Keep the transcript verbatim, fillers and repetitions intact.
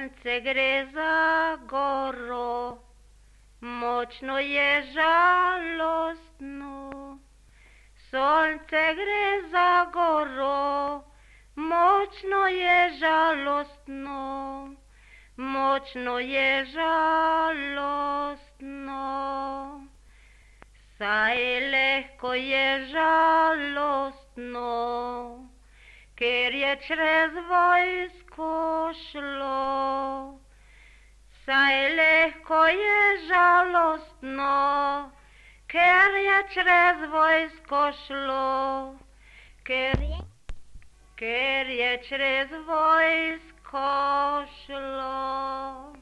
Sonce gre za goro, močno je žalostno. Sonce gre za goro, močno je žalostno, močno je žalostno. Saj lehko je žalostno, ker je čez vojsko šlo. Saj lehko je žalostno, ker je čez vojsko šlo. Ker je, ker je čez vojsko šlo.